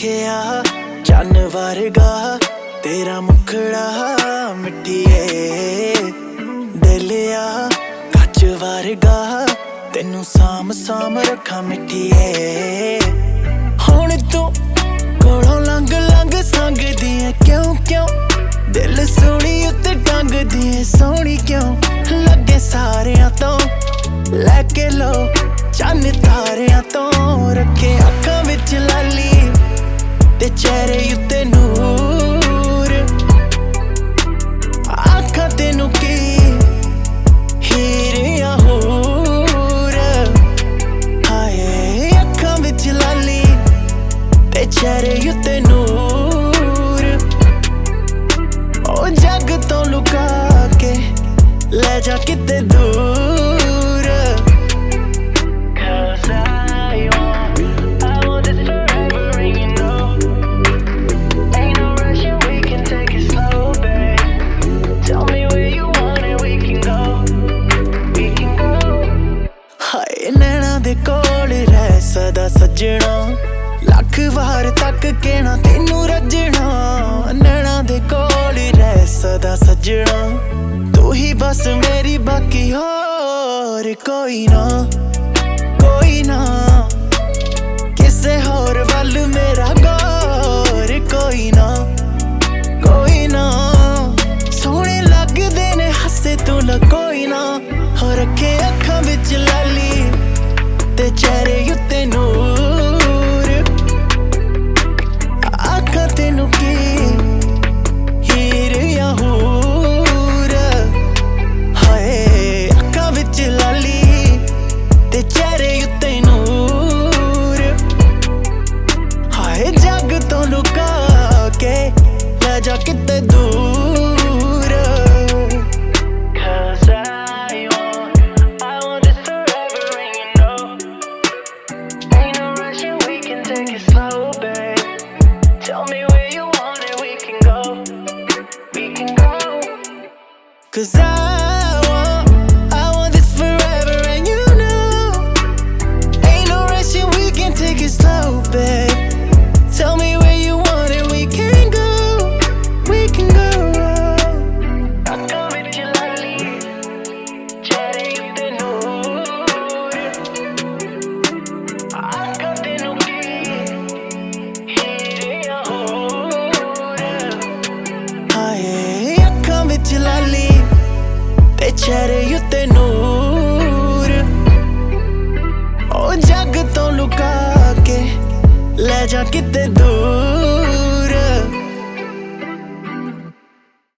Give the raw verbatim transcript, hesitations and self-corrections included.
रखिया चन्न वर्गा तेरा मुखड़ा मिट्टिए दिलिया कच वर्गा तेनू साम साम रखा मिट्टिए हुण तू कोलों लंघ लंघ संग दिए क्यों क्यों दिल सोनी उत्ते टंग दिए सोनी क्यों लगे सारियां तो लैके लो चन्न तारियां तो रखे अखां विच लाली ते चेहरे उत्ते नूर आखां तेनू की हीर या हूर हाय अखां विच लाली ते चेहरे उत्ते नूर ओ जग तो लुका के ले जा किते दूर सदा सजना लख वार तक कहना तेनू रजना नैना दे कोल रह सदा सजना तू ही बस मेरी बाकी होर कोई ना कोई ना किसे होर वल मेरा गौर कोई ना कोई ना सोहने लगदे ने हसे तू ला कोई ना हो रखे अखां विच लाली ते चेहरे उत्ते नूर आखां तेनू की हीर या हूर हाय अखां विच लाली ते चेहरे उत्ते नूर हाय जग तो लुका के ले जा किते दूर Cause I want, I want this forever and you know ain't no rushing, we can take it slow, babe. Tell me where you want it, we can go, we can go. Aakhan vich lali, chehre utte noor aakhan tenu ki heere ya hoor haye aakhan vich lali ते चेहरे उत्ते नूर ओ जग तो लुका के ले जा किते दूर।